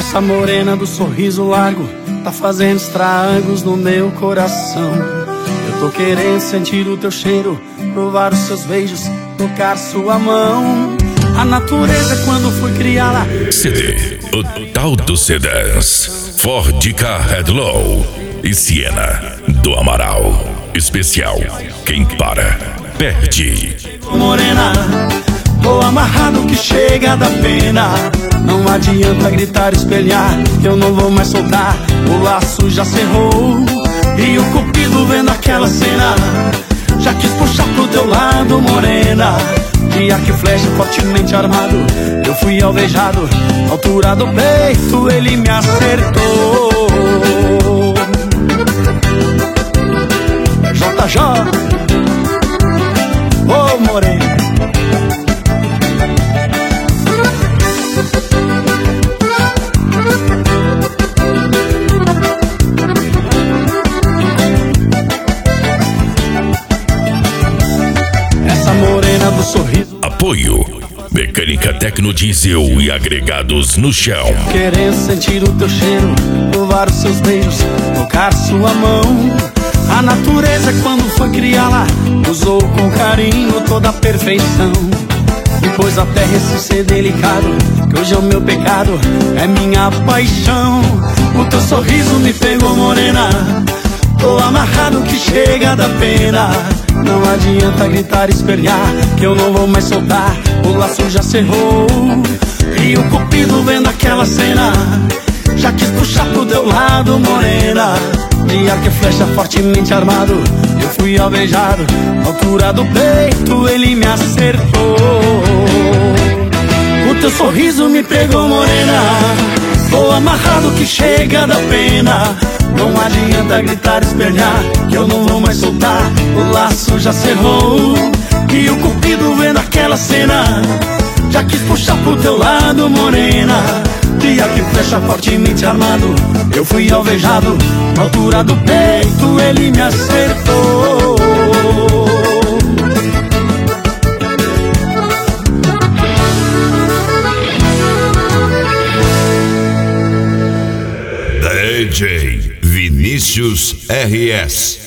Essa morena do sorriso largo tá fazendo estragos no meu coração. Eu tô querendo sentir o teu cheiro, provar os seus beijos, tocar sua mão. A natureza quando fui criá-la. CD, o tal do Sedãs, Ford Ka Headlow e Siena do Amaral. Especial, quem para, perde. Morena, tô amarrado que chega da pena. Não adianta gritar, espelhar, eu não vou mais soltar. O laço já cerrou e o cupido vendo aquela cena já quis puxar pro teu lado, morena. De arco e flecha fortemente armado, eu fui alvejado. Altura do peito ele me acertou. JJ, ô morena. Essa morena do sorriso. Apoio, mecânica Tecnodiesel e agregados no chão. Querendo sentir o teu cheiro, provar os seus beijos, tocar sua mão. A natureza quando foi criá-la usou com carinho toda a perfeição. Depois a terra esse ser delicado, que hoje é o meu pecado, é minha paixão. O teu sorriso me pegou, morena. Tô amarrado que chega da pena. Não adianta gritar, espelhar, que eu não vou mais soltar. O laço já cerrou e o cupido vendo aquela cena já quis puxar pro teu lado, morena. De arco e flecha fortemente armado, eu fui alvejado. Altura do peito ele me acertou. O teu sorriso me pegou, morena. Tô amarrado que chega da pena. Não adianta gritar, espelhar, que eu não vou mais soltar. O laço já cerrou e o cupido vendo aquela cena já quis puxar pro teu lado, morena. De arco e flecha fortemente armado, eu fui alvejado. Na altura do peito ele me acertou. DJ Vinícius RS.